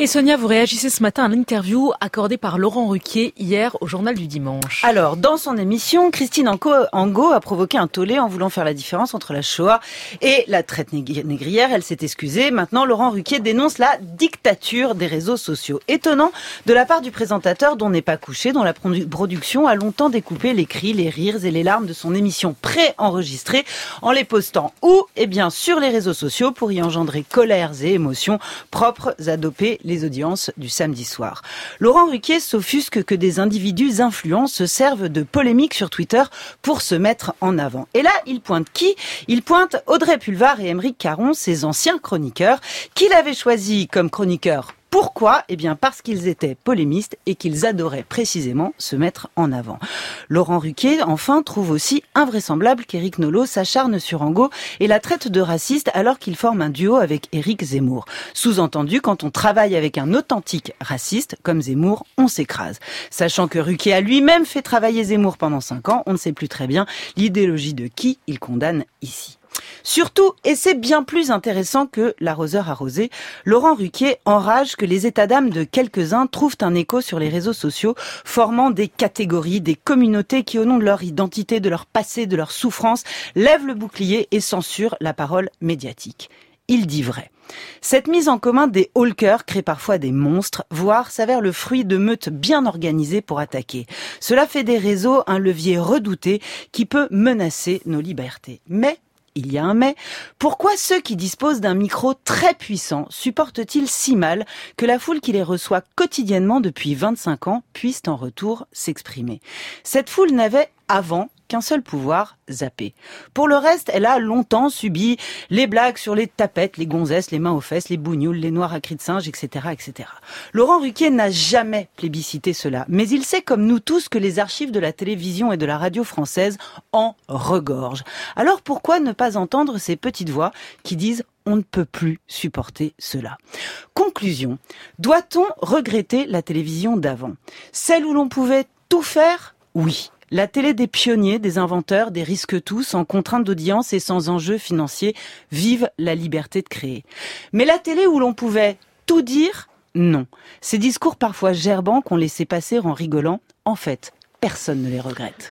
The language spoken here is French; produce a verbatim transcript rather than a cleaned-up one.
Et Sonia, vous réagissez ce matin à l'interview accordée par Laurent Ruquier hier au Journal du Dimanche. Alors, dans son émission, Christine Angot a provoqué un tollé en voulant faire la différence entre la Shoah et la traite négrière. Elle s'est excusée. Maintenant, Laurent Ruquier dénonce la dictature des réseaux sociaux. Étonnant de la part du présentateur dont n'est pas couché, dont la production a longtemps découpé les cris, les rires et les larmes de son émission pré-enregistrée en les postant où? Eh bien, sur les réseaux sociaux pour y engendrer colères et émotions propres à doper les audiences du samedi soir. Laurent Ruquier s'offusque que des individus influents se servent de polémiques sur Twitter pour se mettre en avant. Et là, il pointe qui? Il pointe Audrey Pulvar et Aymeric Caron, ses anciens chroniqueurs, qu'il avait choisis comme chroniqueurs. Pourquoi? Eh bien parce qu'ils étaient polémistes et qu'ils adoraient précisément se mettre en avant. Laurent Ruquier, enfin, trouve aussi invraisemblable qu'Éric Nolot s'acharne sur Angot et la traite de raciste alors qu'il forme un duo avec Éric Zemmour. Sous-entendu, quand on travaille avec un authentique raciste comme Zemmour, on s'écrase. Sachant que Ruquier a lui-même fait travailler Zemmour pendant cinq ans, on ne sait plus très bien l'idéologie de qui il condamne ici. Surtout, et c'est bien plus intéressant que l'arroseur arrosé, Laurent Ruquier enrage que les états d'âme de quelques-uns trouvent un écho sur les réseaux sociaux, formant des catégories, des communautés qui, au nom de leur identité, de leur passé, de leur souffrance, lèvent le bouclier et censurent la parole médiatique. Il dit vrai. Cette mise en commun des hulkers crée parfois des monstres, voire s'avère le fruit de meutes bien organisées pour attaquer. Cela fait des réseaux un levier redouté qui peut menacer nos libertés. Mais il y a un mais. Pourquoi ceux qui disposent d'un micro très puissant supportent-ils si mal que la foule qui les reçoit quotidiennement depuis vingt-cinq ans puisse en retour s'exprimer? Cette foule n'avait avant qu'un seul pouvoir, zapper. Pour le reste, elle a longtemps subi les blagues sur les tapettes, les gonzesses, les mains aux fesses, les bougnoules, les noirs à cris de singe, et cetera, et cetera. Laurent Ruquier n'a jamais plébiscité cela, mais il sait comme nous tous que les archives de la télévision et de la radio française en regorgent. Alors pourquoi ne pas entendre ces petites voix qui disent « on ne peut plus supporter cela ». Conclusion, doit-on regretter la télévision d'avant? Celle où l'on pouvait tout faire? Oui. La télé des pionniers, des inventeurs, des risque-tout, sans contrainte d'audience et sans enjeu financier, vive la liberté de créer. Mais la télé où l'on pouvait tout dire? Non. Ces discours parfois gerbants qu'on laissait passer en rigolant, en fait, personne ne les regrette.